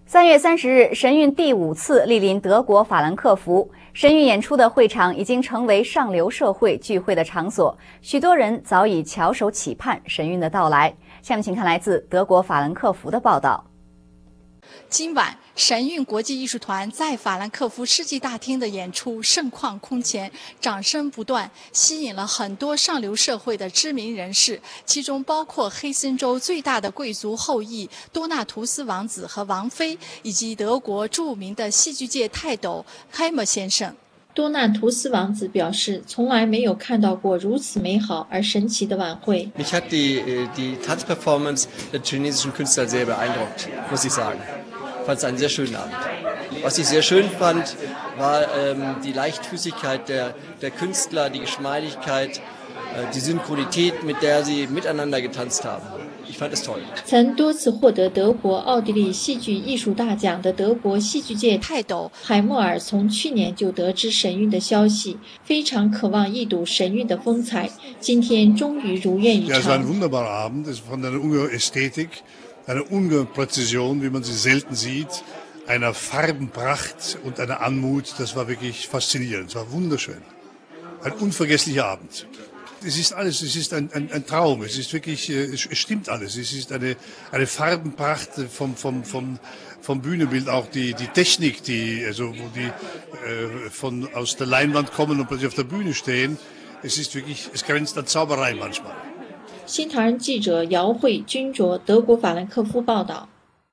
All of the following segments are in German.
3月30日，神韵第5次莅临德国法兰克福。神韵演出的会场已经成为上流社会聚会的场所，许多人早已翘首企盼神韵的到来。下面请看来自德国法兰克福的报道。 今晚，神韵国际艺术团在法兰克福世纪大厅的演出盛况空前，掌声不断，吸引了很多上流社会的知名人士，其中包括黑森州最大的贵族后裔多纳图斯王子和王妃，以及德国著名的戏剧界泰斗开默先生。 多纳图斯王子表示，从来没有看到过如此美好而神奇的晚会。 Mich hat die Tanzperformance der chinesischen Künstler sehr beeindruckt, muss ich sagen. Ich fand es einen sehr schönen Abend. Was ich sehr schön fand, war die Leichtfüßigkeit der Künstler, die Geschmeidigkeit, die Synchronität, mit der sie miteinander getanzt haben. Ich fand es toll. 曾多次获得德国、奥地利戏剧艺术大奖的德国戏剧界泰斗海默尔，从去年就得知神韵的消息，非常渴望一睹神韵的风采。今天终于如愿以偿。 Es war ein wunderbarer Abend. Es war eine ungeheure Ästhetik, eine ungeheure Präzision, wie man sie selten sieht, einer Farbenpracht und einer Anmut. Das war wirklich faszinierend. Es war wunderschön. Ein unvergesslicher Abend. Es ist alles, es ist ein Traum, es ist wirklich, es stimmt alles. Es ist eine Farbenpracht vom Bühnenbild, auch die Technik, wo die aus der Leinwand kommen und plötzlich auf der Bühne stehen. Es ist wirklich, es grenzt an Zauberei manchmal. 新唐人记者姚慧君卓，德国法兰克福报道。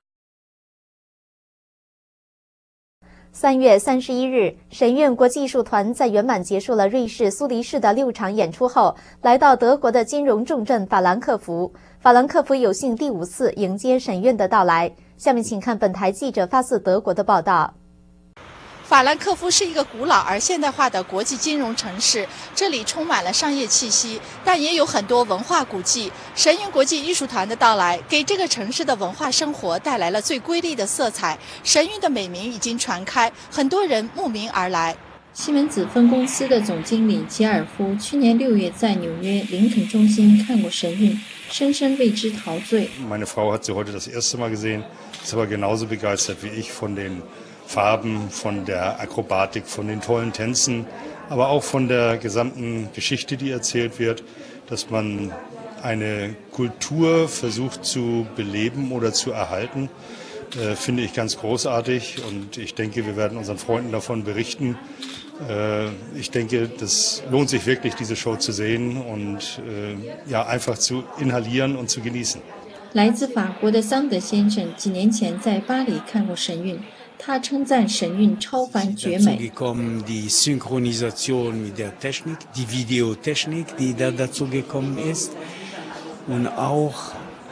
3月31日，神韵国际艺术团在圆满结束了瑞士苏黎世的6场演出后，来到德国的金融重镇法兰克福。法兰克福有幸第5次迎接神韵的到来。下面请看本台记者发自德国的报道。 法兰克福是一个古老而现代化的国际金融城市，这里充满了商业气息，但也有很多文化古迹。神韵国际艺术团的到来，给这个城市的文化生活带来了最瑰丽的色彩。神韵的美名已经传开，很多人慕名而来。 西门子分公司的总经理吉尔夫去年6月在纽约林肯中心看过神韵，深深为之陶醉。 Meine Frau hat sie heute das erste Mal gesehen, ist aber genauso begeistert wie ich von den Farben, von der Akrobatik, von den tollen Tänzen, aber auch von der gesamten Geschichte, die erzählt wird, dass man eine Kultur versucht zu beleben oder zu erhalten, finde ich ganz großartig und ich denke, wir werden unseren Freunden davon berichten. Ich denke, das lohnt sich wirklich, diese Show zu sehen und ja, einfach zu inhalieren und zu genießen. 来自法国的桑德先生几年前在巴黎看过神韵。他称赞神韵超凡绝美。 Die Synchronisation mit der Technik, die Videotechnik, die da dazu gekommen ist, und auch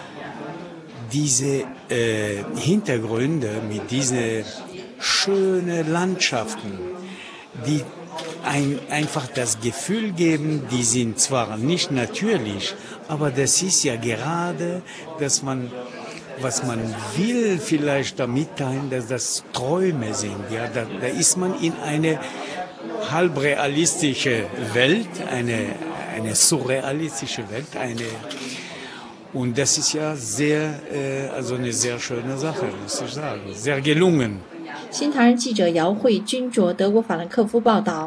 diese Hintergründe mit diesen schönen Landschaften, die einfach das Gefühl geben, die sind zwar nicht natürlich, aber das ist ja gerade, dass man was man will vielleicht da mitteilen, dass das Träume sind. Ja, da ist man in eine halbrealistische Welt, eine surrealistische Welt, und das ist ja also eine sehr schöne Sache, muss ich sagen, sehr gelungen. 新唐人记者姚慧君卓，德国法兰克福报道。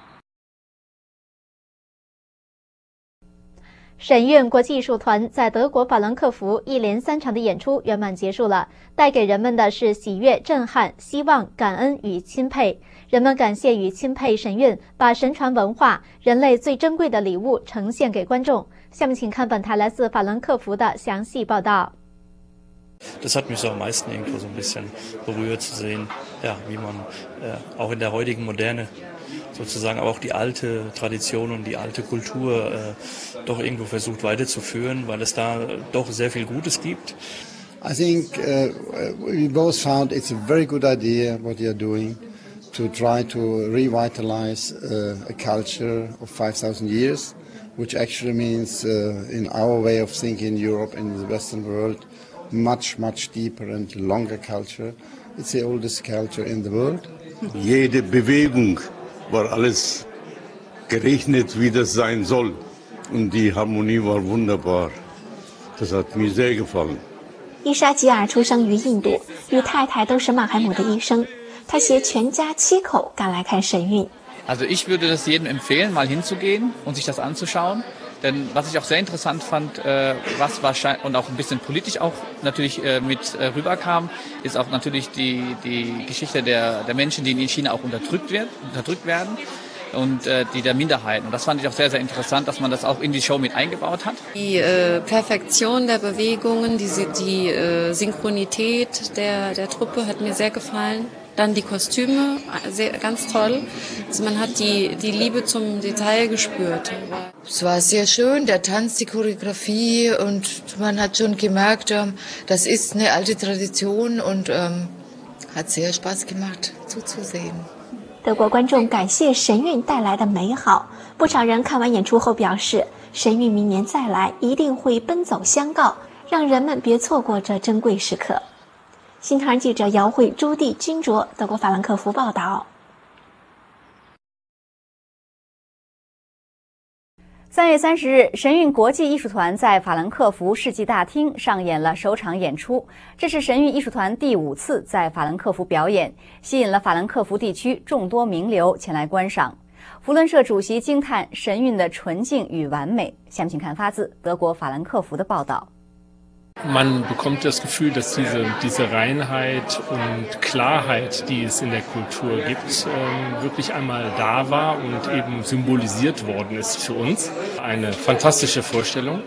神韵国际艺术团在德国法兰克福一连3场的演出圆满结束了，带给人们的是喜悦、震撼、希望、感恩与钦佩。人们感谢与钦佩神韵把神传文化、人类最珍贵的礼物呈现给观众。下面请看本台来自法兰克福的详细报道。 Das hat mich so am meisten irgendwo so ein bisschen berührt zu sehen, ja, wie man auch in der heutigen Moderne sozusagen aber auch die alte Tradition und die alte Kultur doch irgendwo versucht weiterzuführen, weil es da doch sehr viel Gutes gibt. I think we both found it's a very good idea what you're doing to try to revitalize a culture of 5,000 years, which actually means in our way of thinking in Europe and in the Western world, much deeper and longer culture. It's the oldest culture in the world. Jede Bewegung war alles gerechnet, wie das sein soll. Und die Harmonie war wunderbar. Das hat mir sehr gefallen. 伊莎吉尔出生于印度，与太太都是曼海姆的医生。他携全家7口赶来看神韵。 Also ich würde das jedem empfehlen, mal hinzugehen und sich das anzuschauen. Denn was ich auch sehr interessant fand, was wahrscheinlich und auch ein bisschen politisch auch natürlich mit rüberkam, ist auch natürlich die Geschichte der Menschen, die in China auch unterdrückt werden. Und die der Minderheiten. Und das fand ich auch sehr, sehr interessant, dass man das auch in die Show mit eingebaut hat. Die Perfektion der Bewegungen, die Synchronität der Truppe hat mir sehr gefallen. Dann die Kostüme, ganz toll. Also man hat die Liebe zum Detail gespürt. Es war sehr schön, der Tanz, die Choreografie und man hat schon gemerkt, das ist eine alte Tradition und hat sehr Spaß gemacht zuzusehen. 德国观众感谢神韵带来的美好，不少人看完演出后表示，神韵明年再来一定会奔走相告，让人们别错过这珍贵时刻。新唐人记者姚慧、朱棣、君卓，德国法兰克福报道。 3月30日，神韵国际艺术团在法兰克福世纪大厅上演了首场演出。这是神韵艺术团第5次在法兰克福表演，吸引了法兰克福地区众多名流前来观赏。福伦社主席惊叹神韵的纯净与完美。下面请看发自德国法兰克福的报道。 Man bekommt das Gefühl, dass diese Reinheit und Klarheit, die es in der Kultur gibt, wirklich einmal da war und eben symbolisiert worden ist für uns. Eine fantastische Vorstellung.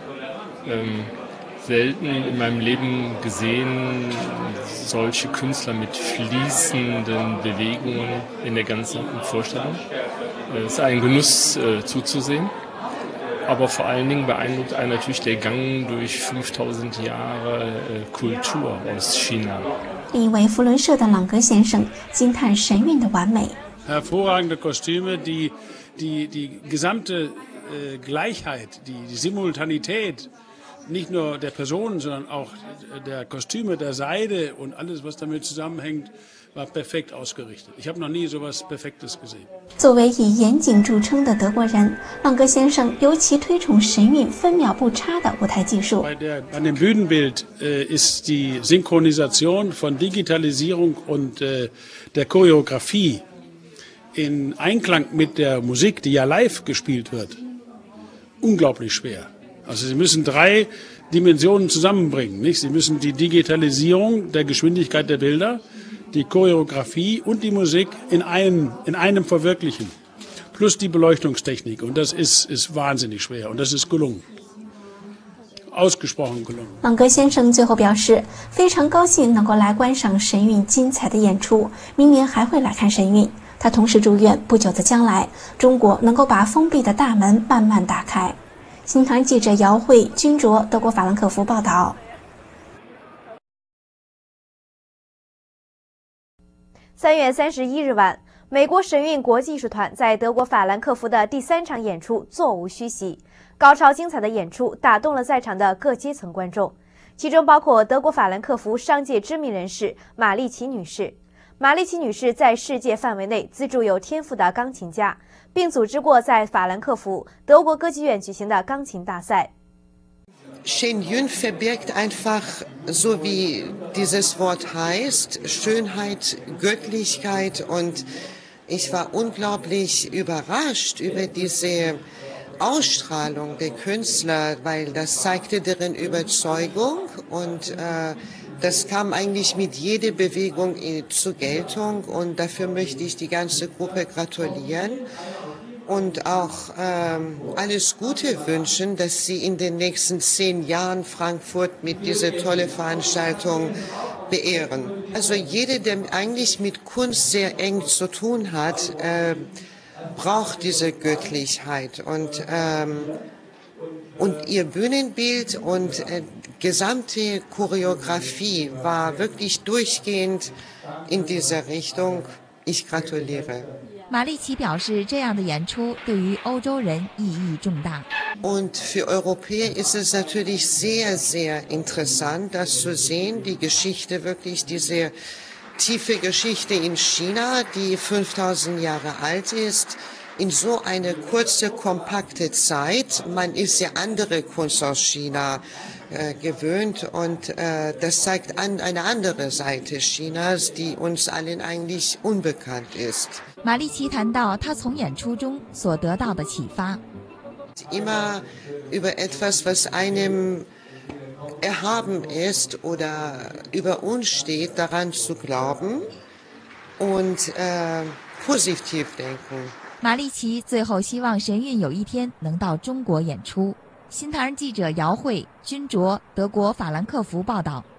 Selten in meinem Leben gesehen, solche Künstler mit fließenden Bewegungen in der ganzen Vorstellung. Es ist ein Genuss zuzusehen. Aber vor allen Dingen beeindruckt einen natürlich der Gang durch 5000 Jahre Kultur aus China. 另一位福伦社的朗格先生惊叹神韵的完美。 Hervorragende Kostüme, die gesamte Gleichheit, die Simultanität, nicht nur der Personen, sondern auch der Kostüme, der Seide und alles, was damit zusammenhängt, war perfekt ausgerichtet. Ich habe noch nie so etwas Perfektes gesehen. 作为以严谨著称的德国人，朗格先生尤其推崇神韵分秒不差的舞台技术。 Bei dem Bühnenbild ist die Synchronisation von Digitalisierung und der Choreografie in Einklang mit der Musik, die ja live gespielt wird, unglaublich schwer. Also Sie müssen 3 Dimensionen zusammenbringen, nicht? Sie müssen die Digitalisierung der Geschwindigkeit der Bilder, die Choreografie und die Musik in einem verwirklichen. Plus die Beleuchtungstechnik. Und das ist wahnsinnig schwer. Und das ist gelungen. Ausgesprochen gelungen. 朗格先生最后表示，非常高兴能够来观赏神韵精彩的演出，明年还会来看神韵。他同时祝愿不久的将来，中国能够把封闭的大门慢慢打开。新唐人记者姚慧、君卓，德国法兰克福报道。 3月31日晚，美国神韵国际艺术团在德国法兰克福的第3场演出座无虚席，高超精彩的演出打动了在场的各阶层观众，其中包括德国法兰克福商界知名人士马利奇女士。马利奇女士在世界范围内资助有天赋的钢琴家，并组织过在法兰克福德国歌剧院举行的钢琴大赛。 Shenyun verbirgt einfach, so wie dieses Wort heißt, Schönheit, Göttlichkeit, und ich war unglaublich überrascht über diese Ausstrahlung der Künstler, weil das zeigte deren Überzeugung und das kam eigentlich mit jeder Bewegung zur Geltung, und dafür möchte ich die ganze Gruppe gratulieren. Und auch alles Gute wünschen, dass Sie in den nächsten 10 Jahren Frankfurt mit dieser tollen Veranstaltung beehren. Also jeder, der eigentlich mit Kunst sehr eng zu tun hat, braucht diese Göttlichkeit. Und Ihr Bühnenbild und gesamte Choreografie war wirklich durchgehend in dieser Richtung. Ich gratuliere. 马利奇表示，这样的演出对于欧洲人意义重大。 Und für Europäer ist es natürlich sehr, sehr interessant, das zu sehen, die Geschichte, wirklich diese tiefe Geschichte in China, die 5000 Jahre alt ist, in so eine kurze, kompakte Zeit. Man ist ja andere Kunst aus China gewöhnt und das zeigt eine andere Seite Chinas, die uns allen eigentlich unbekannt ist. 马丽琪谈到她从演出中所得到的启发。 Immer über etwas, was einem erhaben ist oder über uns steht, daran zu glauben und positiv denken. 马丽琪最后希望神韵有一天能到中国演出。新唐人记者姚慧、君卓，德国法兰克福报道。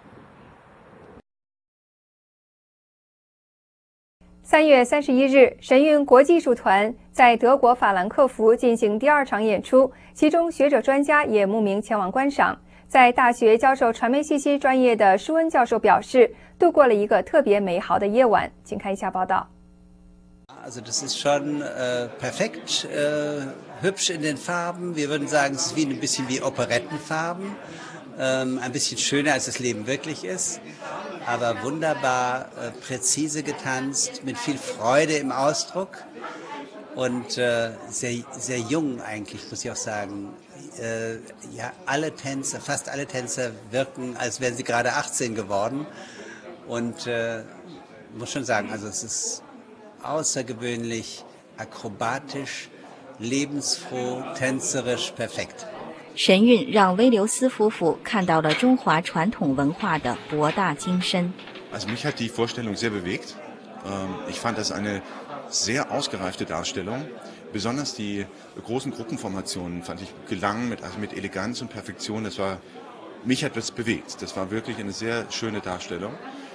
3月31日，神韵国际艺术团在德国法兰克福进行第2场演出，其中学者专家也慕名前往观赏。在大学教授传媒信息专业的舒恩教授表示，度过了一个特别美好的夜晚。请看一下报道。 Also das ist schon perfekt, hübsch in den Farben. Wir würden sagen, es ist wie ein bisschen wie Operettenfarben, ein bisschen schöner als das Leben wirklich ist, aber wunderbar präzise getanzt, mit viel Freude im Ausdruck und sehr jung eigentlich, muss ich auch sagen. Ja, alle Tänzer, fast alle Tänzer wirken, als wären sie gerade 18 geworden und muss schon sagen, also es ist außergewöhnlich akrobatisch, lebensfroh, tänzerisch, perfekt. 神韵让威流斯夫妇看到了中华传统文化的博大精深。 Also mich hat die Vorstellung sehr bewegt. Ich fand das eine sehr ausgereifte Darstellung. Besonders die großen Gruppenformationen fand ich gelangen mit Eleganz und Perfektion. Mich hat das bewegt. Das war wirklich eine sehr schöne Darstellung.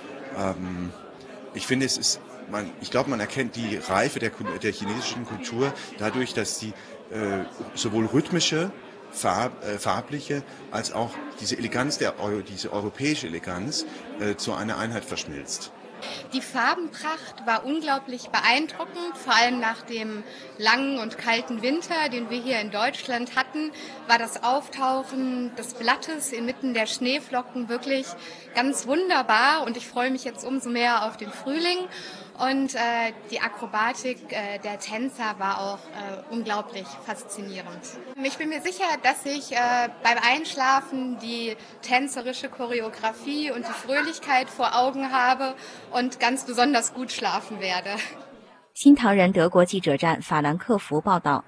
Ich finde, ich glaube, man erkennt die Reife der chinesischen Kultur dadurch, dass sie sowohl rhythmische, farbliche, als auch diese Eleganz, diese europäische Eleganz zu einer Einheit verschmilzt. Die Farbenpracht war unglaublich beeindruckend, vor allem nach dem langen und kalten Winter, den wir hier in Deutschland hatten, war das Auftauchen des Blattes inmitten der Schneeflocken wirklich ganz wunderbar und ich freue mich jetzt umso mehr auf den Frühling. Und die Akrobatik der Tänzer war auch unglaublich faszinierend. Ich bin mir sicher, dass ich beim Einschlafen die tänzerische Choreografie und die Fröhlichkeit vor Augen habe und ganz besonders gut schlafen werde. 新唐人德国记者站法兰克福报道。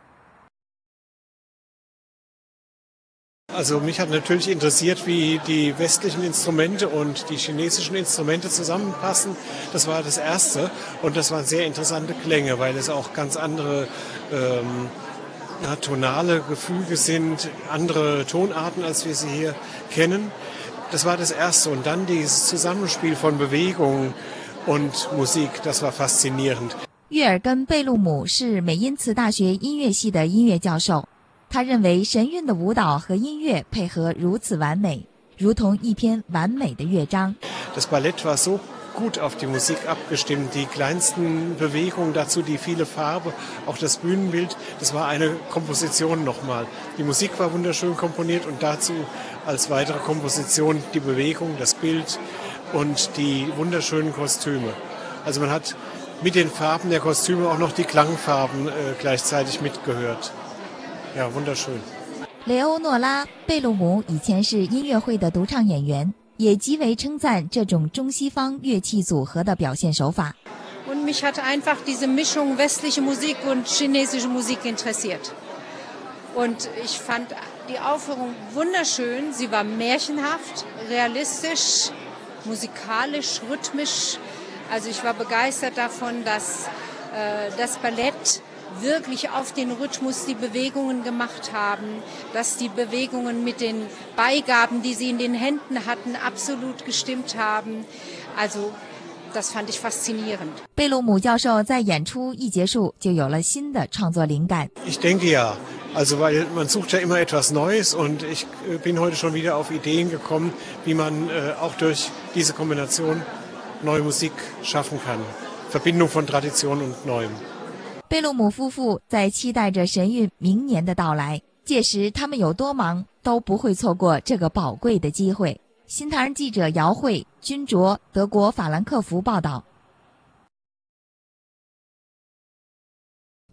Also mich hat natürlich interessiert, wie die westlichen Instrumente und die chinesischen Instrumente zusammenpassen. Das war das Erste und das waren sehr interessante Klänge, weil es auch ganz andere tonale Gefüge sind, andere Tonarten, als wir sie hier kennen. Das war das Erste und dann dieses Zusammenspiel von Bewegung und Musik, das war faszinierend. 岳尔根·贝鲁姆是美因茨大学音乐系的音乐教授。 他认为神韵的舞蹈和音乐配合如此完美，如同一篇完美的乐章。 Das Ballett war so gut auf die Musik abgestimmt, die kleinsten Bewegungen dazu, die viele Farbe, auch das Bühnenbild, das war eine Komposition nochmal. Die Musik war wunderschön komponiert und dazu als weitere Komposition die Bewegung, das Bild und die wunderschönen Kostüme. Also man hat mit den Farben der Kostüme auch noch die Klangfarben gleichzeitig mitgehört. Ja, wunderschön. 雷欧诺拉·贝鲁姆以前是音乐会的独唱演员，也极为称赞这种中西方乐器组合的表现手法。 Und mich hat einfach diese Mischung westliche Musik und chinesische Musik interessiert. Und ich fand die Aufführung wunderschön. Sie war märchenhaft, realistisch, musikalisch, rhythmisch. Also ich war begeistert davon, dass das Ballett wirklich auf den Rhythmus die Bewegungen gemacht haben, dass die Bewegungen mit den Beigaben, die sie in den Händen hatten, absolut gestimmt haben. Also das fand ich faszinierend. 贝鲁姆教授在演出一结束就有了新的创作灵感。 Ich denke ja, also weil man sucht ja immer etwas Neues und ich bin heute schon wieder auf Ideen gekommen, wie man auch durch diese Kombination neue Musik schaffen kann. Verbindung von Tradition und Neuem. 贝鲁姆夫妇在期待着神韵明年的到来，届时他们有多忙都不会错过这个宝贵的机会。新唐人记者姚慧、君卓，德国法兰克福报道。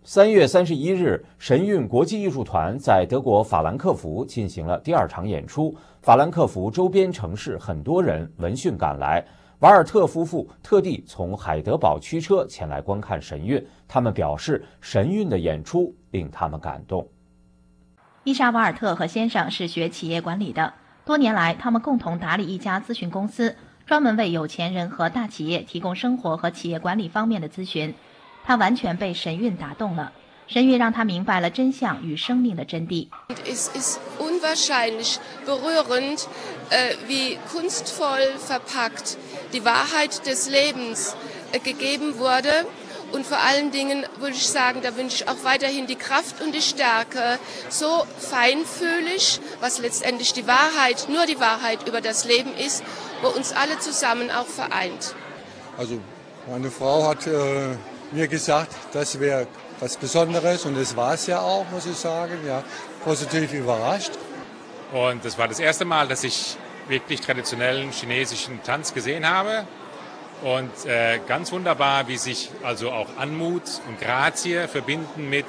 3月31日，神韵国际艺术团在德国法兰克福进行了第2场演出。法兰克福周边城市很多人闻讯赶来，瓦尔特夫妇特地从海德堡驱车前来观看神韵。他们表示，神韵的演出令他们感动。 伊莎·瓦尔特和先生是学企业管理的，多年来他们共同打理一家咨询公司，专门为有钱人和大企业提供生活和企业管理方面的咨询。他完全被神韵打动了，神韵让他明白了真相与生命的真谛。 Es ist unwahrscheinlich berührend, wie kunstvoll verpackt die Wahrheit des Lebens gegeben wurde. Und vor allen Dingen würde ich sagen, da wünsche ich auch weiterhin die Kraft und die Stärke, so feinfühlig, was letztendlich die Wahrheit, nur die Wahrheit über das Leben ist, wo uns alle zusammen auch vereint. Also meine Frau hat mir gesagt, das wäre was Besonderes und das war es ja auch, muss ich sagen, ja, positiv überrascht. Und das war das erste Mal, dass ich wirklich traditionellen chinesischen Tanz gesehen habe und ganz wunderbar, wie sich also auch Anmut und Grazie verbinden mit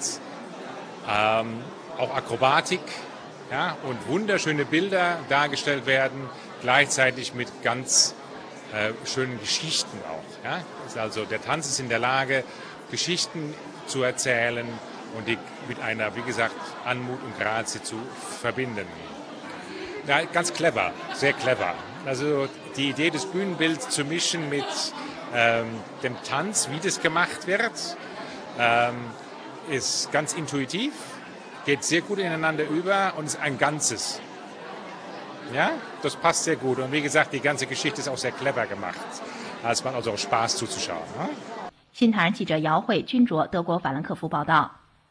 auch Akrobatik, ja, und wunderschöne Bilder dargestellt werden, gleichzeitig mit ganz schönen Geschichten auch. Ja? Also der Tanz ist in der Lage, Geschichten zu erzählen und die mit einer, wie gesagt, Anmut und Grazie zu verbinden. Ja, ganz clever, sehr clever. Also die Idee des Bühnenbilds zu mischen mit dem Tanz, wie das gemacht wird, ist ganz intuitiv, geht sehr gut ineinander über und ist ein Ganzes. Ja, das passt sehr gut. Und wie gesagt, die ganze Geschichte ist auch sehr clever gemacht. Es macht also auch Spaß zuzuschauen. 新唐人记者姚慧、君卓，德国法兰克福报道。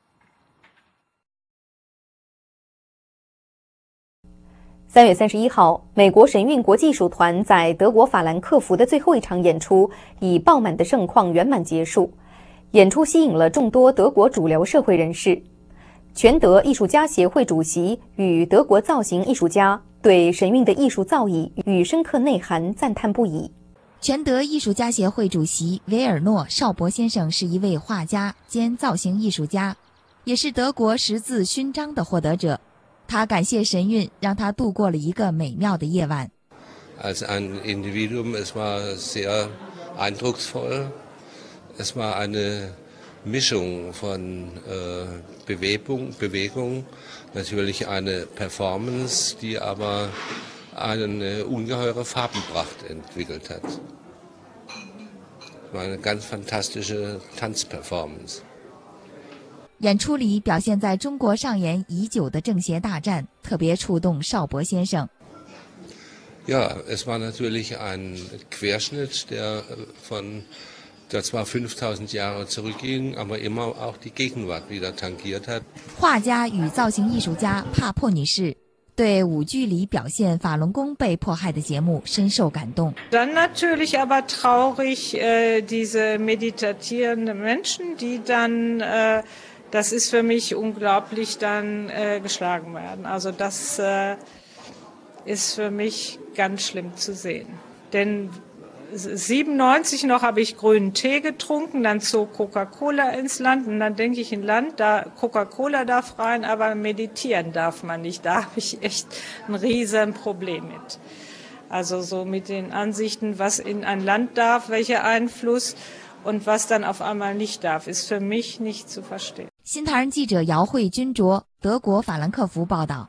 3月31号，美国神韵国际艺术团在德国法兰克福的最后一场演出以爆满的盛况圆满结束。演出吸引了众多德国主流社会人士。全德艺术家协会主席与德国造型艺术家对神韵的艺术造诣与深刻内涵赞叹不已。 全德艺术家协会主席维尔诺·绍伯先生是一位画家兼造型艺术家，也是德国十字勋章的获得者。他感谢神韵，让他度过了一个美妙的夜晚。 Als ein Individuum, es war sehr eindrucksvoll. Es war eine Mischung von Bewegung, natürlich eine Performance, die aber eine ungeheure Farbenpracht entwickelt hat. Es war eine ganz fantastische Tanzperformance. 演出里表现在中国上演已久的政协大战，特别触动绍伯先生。 Ja, es war natürlich ein Querschnitt, der zwar 5000 Jahre zurückging, aber immer auch die Gegenwart wieder tangiert hat. 画家与造型艺术家帕珀女士对舞剧里表现法轮功被迫害的节目深受感动。 Dann natürlich aber traurig diese meditierenden Menschen, die dann, das ist für mich unglaublich, dann geschlagen werden. Also das ist für mich ganz schlimm zu sehen. Denn 97 noch habe ich grünen Tee getrunken, dann zog Coca-Cola ins Land und dann denke ich, ein Land, da Coca-Cola darf rein, aber meditieren darf man nicht. Da habe ich echt ein riesen Problem mit. Also so mit den Ansichten, was in ein Land darf, welcher Einfluss und was dann auf einmal nicht darf, ist für mich nicht zu verstehen. 新唐人记者姚慧、君卓，德国法兰克福报道。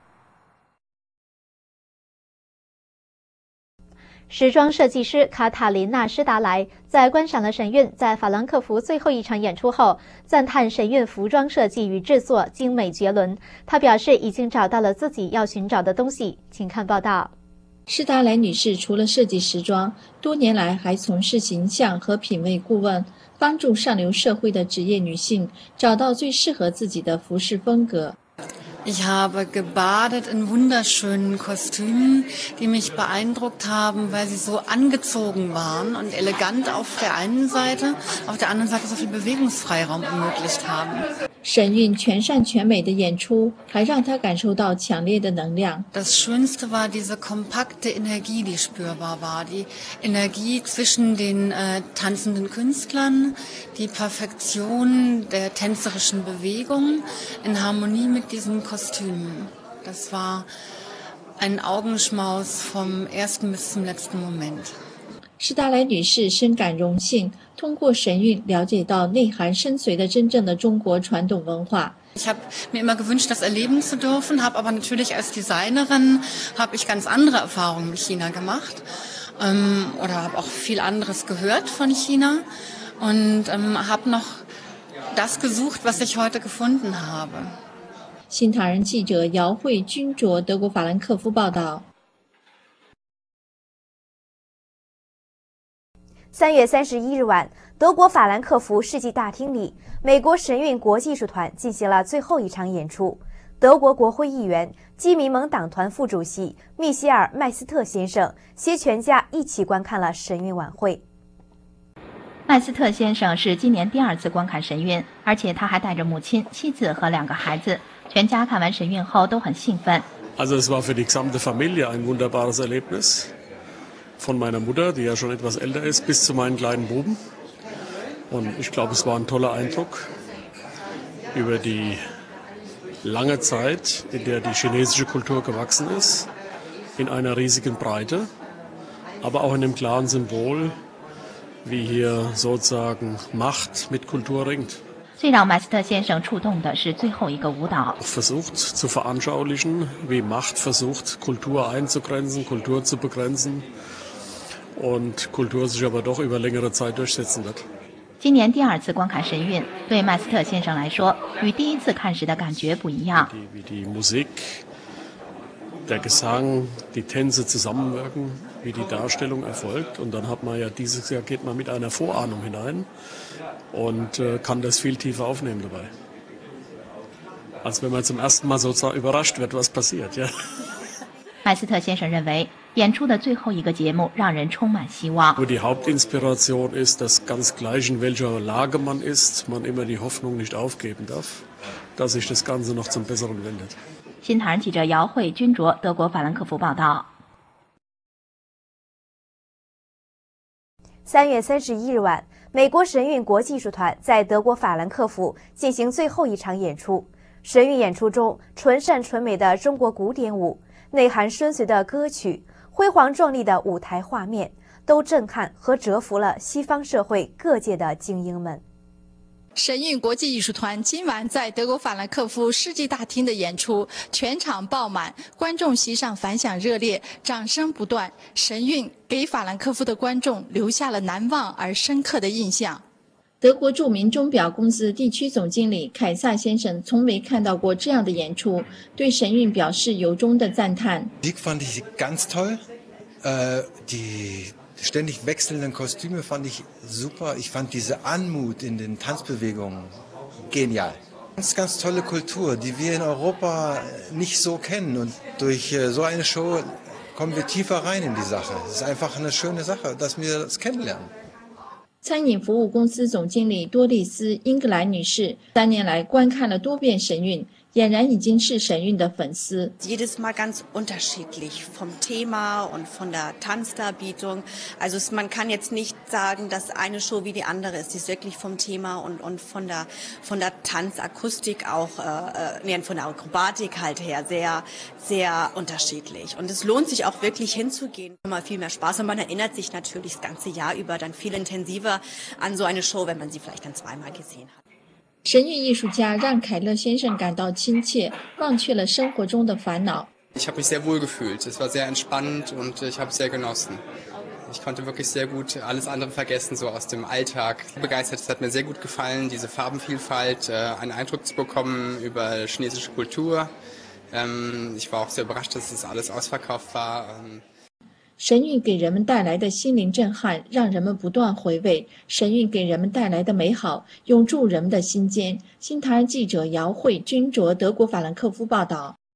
时装设计师卡塔琳娜·施达莱在观赏了神韵在法兰克福最后一场演出后，赞叹神韵服装设计与制作精美绝伦。她表示已经找到了自己要寻找的东西。请看报道。 施达莱女士除了设计时装，多年来还从事形象和品味顾问，帮助上流社会的职业女性找到最适合自己的服饰风格。 Ich habe gebadet in wunderschönen Kostümen, die mich beeindruckt haben, weil sie so angezogen waren und elegant auf der einen Seite, auf der anderen Seite so viel Bewegungsfreiraum ermöglicht haben. 神韵全善全美的演出，还让他感受到强烈的能量。 Das Schönste war diese kompakte Energie, die spürbar war. Die Energie zwischen den tanzenden Künstlern, die Perfektion der tänzerischen Bewegung in Harmonie mit diesen Kostümen. Das war ein Augenschmaus vom ersten bis zum letzten Moment. 施达莱女士深感荣幸，通过神韵了解到内涵深邃的真正的中国传统文化。 Ich habe mir immer gewünscht, das erleben zu dürfen, habe aber natürlich als Designerin habe ich ganz andere Erfahrungen mit China gemacht oder habe auch viel anderes gehört von China und habe noch das gesucht, was ich heute gefunden habe. 新唐人记者姚慧君着德国法兰克福报道。 3月31日晚，德国法兰克福世纪大厅里，美国神韵国际艺术团进行了最后一场演出。德国国会议员、基民盟党团副主席密歇尔·麦斯特先生携全家一起观看了神韵晚会。 麦斯特先生是今年第2次观看神韵，而且他还带着母亲、妻子和2个孩子。全家看完神韵后都很兴奋。 Also es war für die gesamte Familie ein wunderbares Erlebnis. Von meiner Mutter, die ja schon etwas älter ist, bis zu meinen kleinen Buben. Und ich glaube, es war ein toller Eindruck über die lange Zeit, in der die chinesische Kultur gewachsen ist, in einer riesigen Breite, aber auch in dem klaren Symbol, wie hier sozusagen Macht mit Kultur ringt. 最让麦斯特先生触动的是最后一个舞蹈。 Versucht zu veranschaulichen, wie Macht versucht, Kultur einzugrenzen, Kultur zu begrenzen und Kultur sich aber doch über längere Zeit durchsetzen wird. 今年第2次观看神韵，对麦斯特先生来说，与第1次看时的感觉不一样。 Wie die Musik, der Gesang, die Tänze zusammenwirken, wie die Darstellung erfolgt. Und dann hat man ja dieses Jahr geht man mit einer Vorahnung hinein und kann das viel tiefer aufnehmen dabei. Als wenn man zum ersten Mal sozusagen überrascht wird, was passiert, ja. 麦斯特先生认为，演出的最后一个节目让人充满希望。 Wo die Hauptinspiration ist, dass ganz gleich in welcher Lage man ist, man immer die Hoffnung nicht aufgeben darf, dass sich das Ganze noch zum Besseren wendet. 新唐人记者姚慧君着德国法兰克福报道。 3月31日晚，美国神韵国际艺术团在德国法兰克福进行最后一场演出。神韵演出中，纯善纯美的中国古典舞、内涵深邃的歌曲、辉煌壮丽的舞台画面，都震撼和折服了西方社会各界的精英们。 神韵国际艺术团今晚在德国法兰克福世纪大厅的演出，全场爆满，观众席上反响热烈，掌声不断。神韵给法兰克福的观众留下了难忘而深刻的印象。德国著名钟表公司地区总经理凯撒先生从没看到过这样的演出，对神韵表示由衷的赞叹。 Musik fand ich ganz toll. Die ständig wechselnden Kostüme fand ich super. Ich fand diese Anmut in den Tanzbewegungen genial. Ganz tolle Kultur, die wir in Europa nicht so kennen. Und durch so eine Show kommen wir tiefer rein in die Sache. Es ist einfach eine schöne Sache, dass wir das kennenlernen. 餐饮服务公司总经理多丽丝·英格兰女士3年来观看了多遍神韵，俨然已经是神韵的粉丝。 Jedes Mal ganz unterschiedlich vom Thema und von der Tanzdarbietung. Also man kann jetzt nicht sagen, dass eine Show wie die andere ist. Die ist wirklich vom Thema und von der Tanzakustik auch, von der Akrobatik halt her sehr, sehr unterschiedlich. Und es lohnt sich auch wirklich hinzugehen. Immer viel mehr Spaß und man erinnert sich natürlich das ganze Jahr über dann viel intensiver an so eine Show, wenn man sie vielleicht dann zweimal gesehen hat. 神韵艺术家让凯勒先生感到亲切，忘却了生活中的烦恼。 Ich habe mich sehr wohl gefühlt. Es war sehr entspannt und ich habe es sehr genossen. Ich konnte wirklich sehr gut alles andere vergessen, so aus dem Alltag. Begeistert, es hat mir sehr gut gefallen, diese Farbenvielfalt, einen Eindruck zu bekommen über chinesische Kultur. Ich war auch sehr überrascht, dass das alles ausverkauft war. 神韵给人们带来的心灵震撼，让人们不断回味神韵给人们带来的美好，永驻人们的心间。新唐人记者姚慧君着德国法兰克福报道。